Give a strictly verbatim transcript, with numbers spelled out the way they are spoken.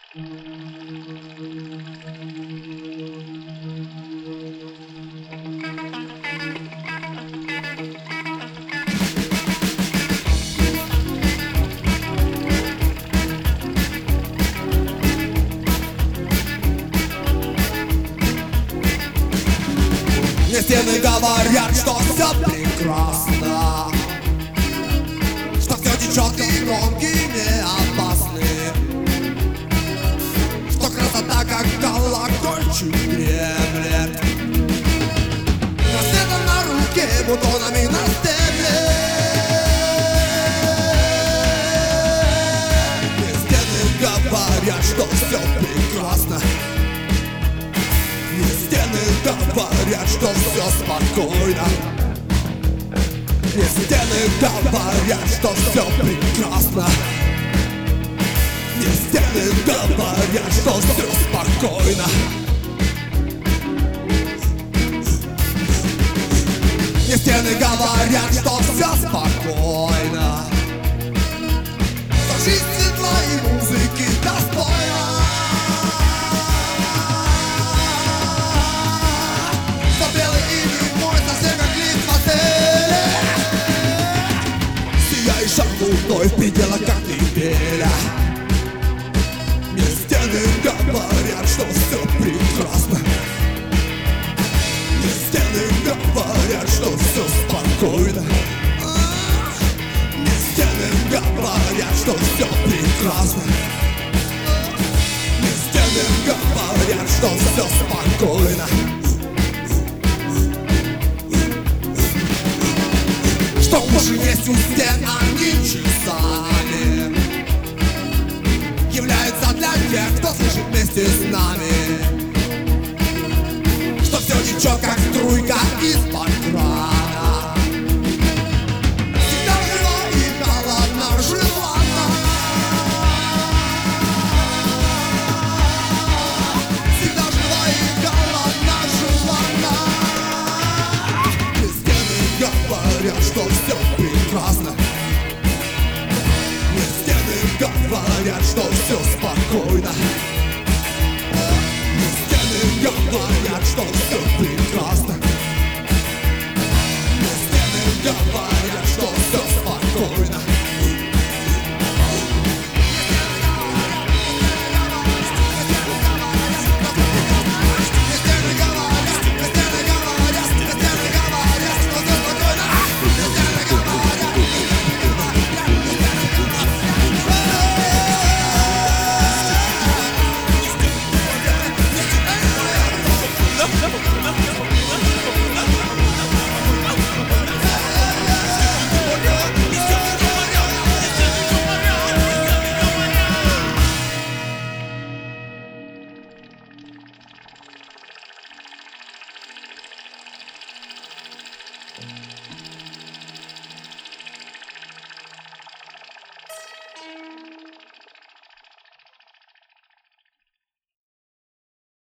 Мне стены говорят, что все прекрасно, что все течет и громкий не опасны, что красота как колокольчик дремлет, рассветом на руке, бутонами на стебле. Мне стены говорят, что все прекрасно. Мне стены говорят, что все спокойно. Мне стены говорят, что все прекрасно. Мне стены говорят, что все спокойно. Мне стены говорят, что все спокойно, что жизнь светла и музыки достойна, что белый и мой совсем как лист в отеле, сияешь луной в пределах коктейля. Мне стены говорят, что все прекрасно. Мне стены говорят, что все спокойно. Мне стены говорят, что все прекрасно. Мне стены говорят, что все спокойно. Что уши есть у стен, они часами являются для тех, кто слышит вместе с нами, что все течет, как струйка из-под крана. Всегда жива и холодна, желанна. Всегда жива и холодна, желанна. Мне стены говорят, что все прекрасно. Мне стены говорят, что